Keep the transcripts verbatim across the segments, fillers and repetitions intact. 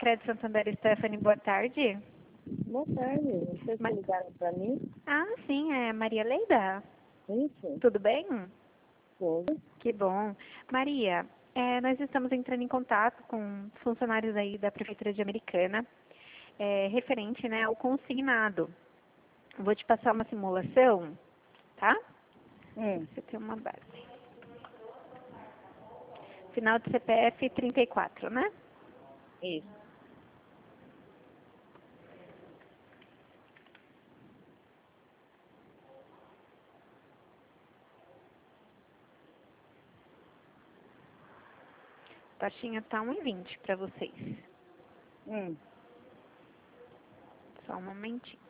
Crédito Santander, Stephanie, boa tarde. Boa tarde. Vocês Ma- ligaram para mim? Ah, sim, é Maria Leida. Isso? Tudo bem? Tudo. Que bom. Maria, é, nós estamos entrando em contato com funcionários aí da Prefeitura de Americana, é, referente, né, ao consignado. Vou te passar uma simulação, tá? Hum. Você tem uma base. Final de C P F trinta e quatro, né? Isso. Taxinha tá um e vinte para vocês. Hum. Só um momentinho.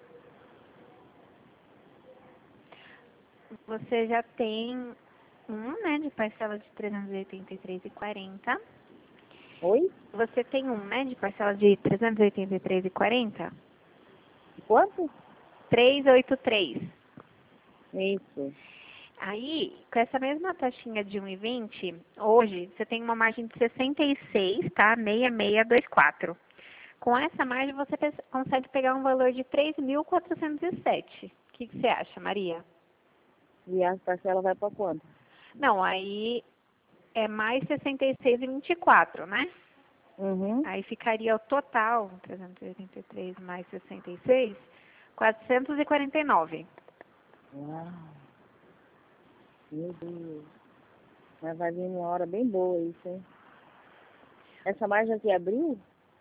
Você já tem um, né, de parcela de trezentos e oitenta e três e quarenta. Oi? Você tem um, né, de parcela de trezentos e oitenta e três e quarenta? Quanto? trezentos e oitenta e três. Isso. Aí, com essa mesma taxinha de um e vinte, hoje você tem uma margem de sessenta e seis, tá? seis seis dois quatro. Com essa margem você pe- consegue pegar um valor de três mil quatrocentos e sete. O que, que você acha, Maria? E a parcela vai para quanto? Não, aí é mais sessenta e seis e vinte e quatro, né? Uhum. Aí ficaria o total, trezentos e oitenta e três mais sessenta e seis, quatrocentos e quarenta e nove. Uau. Meu Deus. Mas vai vir uma hora bem boa isso, hein? Essa margem aqui abriu?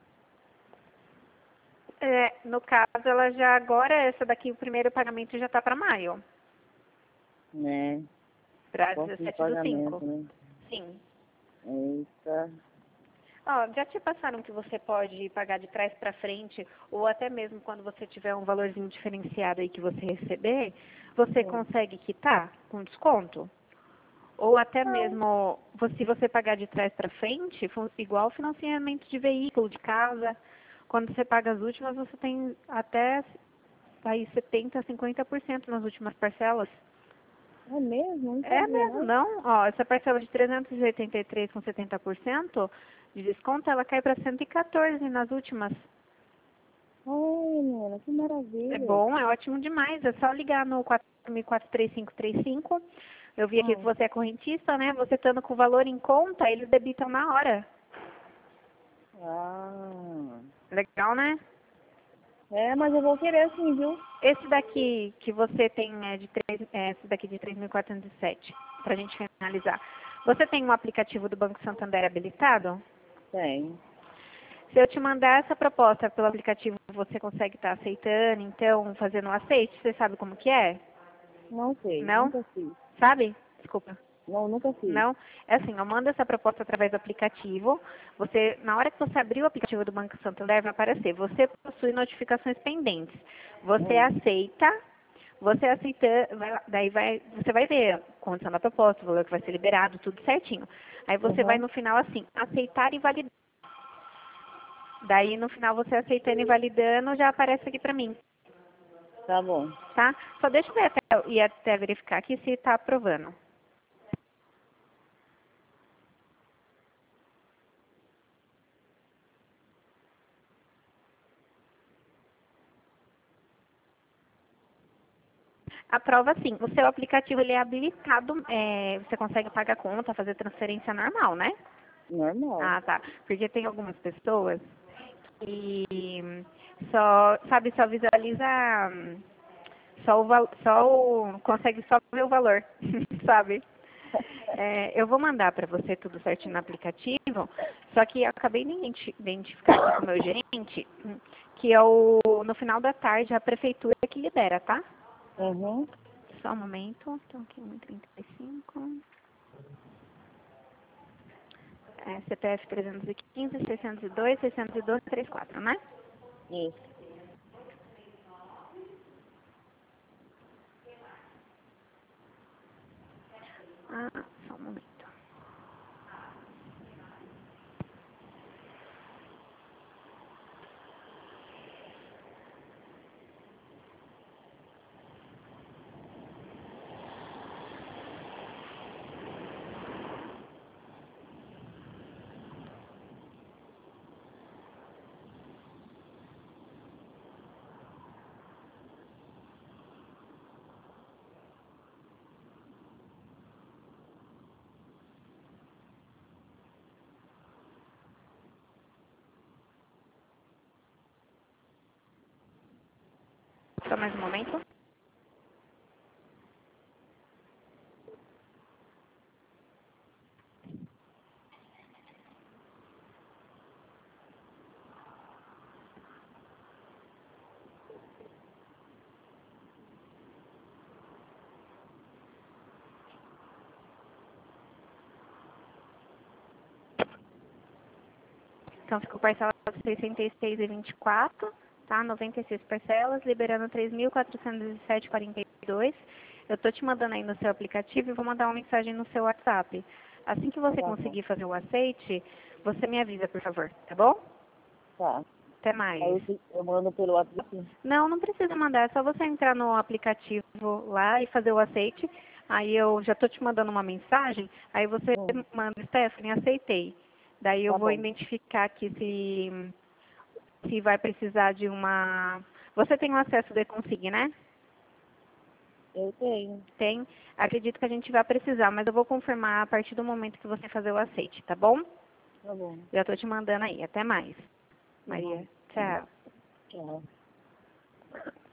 É, no caso, ela já agora, essa daqui, o primeiro pagamento já está para maio, Né. para Próximo dezessete do cinco. pagamento, né? Sim. Eita. Ó, já te passaram que você pode pagar de trás para frente, ou até mesmo quando você tiver um valorzinho diferenciado aí que você receber, você Hum. consegue quitar com desconto? Ou até Não. mesmo, vo- se você pagar de trás para frente, fun- igual financiamento de veículo, de casa, quando você paga as últimas, você tem até aí setenta, cinquenta por cento nas últimas parcelas. É mesmo? Não É sabia, mesmo, não? não? Ó, essa parcela de trezentos e oitenta e três com setenta por cento de desconto, ela cai para cento e quatorze nas últimas. Ai, menina, que É maravilha. bom, é ótimo demais. É só ligar no quatro mil e quatro três cinco três cinco. Eu vi aqui que Hum. você é correntista, né? Você estando com o valor em conta, eles debitam na hora. Ah. Legal, né? É, mas eu vou querer sim, viu? Esse daqui que você tem é de três, é, esse daqui de três mil quatrocentos e sete, para a gente finalizar. Você tem um aplicativo do Banco Santander habilitado? Tem. Se eu te mandar essa proposta pelo aplicativo, você consegue estar aceitando, então, fazendo o aceite, você sabe como que é? Não sei, Não? nunca fiz. Sabe? Desculpa. Não, nunca fiz. Não? É assim, eu mando essa proposta através do aplicativo. Você, na hora que você abrir o aplicativo do Banco Santander, vai aparecer. Você possui notificações pendentes. Você Hum. aceita, você aceita, vai lá- daí vai, você vai ver a condição da proposta, o valor que vai ser liberado, tudo certinho. Aí você vai Uhum. no final assim, aceitar e validar. Daí no final você aceitando e validando, já aparece aqui pra mim, Tá bom. tá? Só deixa eu ver até, ir até verificar aqui se tá aprovando. A prova, sim. O seu aplicativo, ele é habilitado, é, você consegue pagar conta, fazer transferência normal, né? Normal. Ah, tá. Porque tem algumas pessoas que só, sabe, só visualiza, hum, só o, val- só o, consegue só ver o valor, sabe? É, eu vou mandar para você tudo certinho no aplicativo, só que eu acabei de identi- identificar aqui com o meu gerente, hum, que é o, no final da tarde, a prefeitura que libera, tá? Uhum. Só um momento. Então, aqui, um e trinta e cinco. É, C P F trezentos e quinze, seiscentos e dois, seiscentos e doze, trinta e quatro, né? Isso. Ah, só um momento. mais um momento. Então, ficou parcela de seiscentos e seis reais e vinte e quatro centavos, tá? noventa e seis parcelas, liberando três mil quatrocentos e sete reais e quarenta e dois centavos. Eu tô te mandando aí no seu aplicativo e vou mandar uma mensagem no seu WhatsApp. Assim que você Tá bom. conseguir fazer o aceite, você me avisa, por favor, tá bom? Tá. Até Aí mais. eu, eu mando pelo WhatsApp. Não, não precisa mandar, é só você entrar no aplicativo lá e fazer o aceite. Aí eu já tô te mandando uma mensagem, aí você Hum, manda, Stephanie, aceitei. Daí eu tá vou bom. identificar aqui se, se vai precisar de uma... Você tem o acesso do e-consig, né? Eu tenho. Tem. Acredito que a gente vai precisar, mas eu vou confirmar a partir do momento que você fazer o aceite, tá bom? Tá bom. Já tô te mandando aí. Até mais. Tá bom. Maria, tchau. Tchau.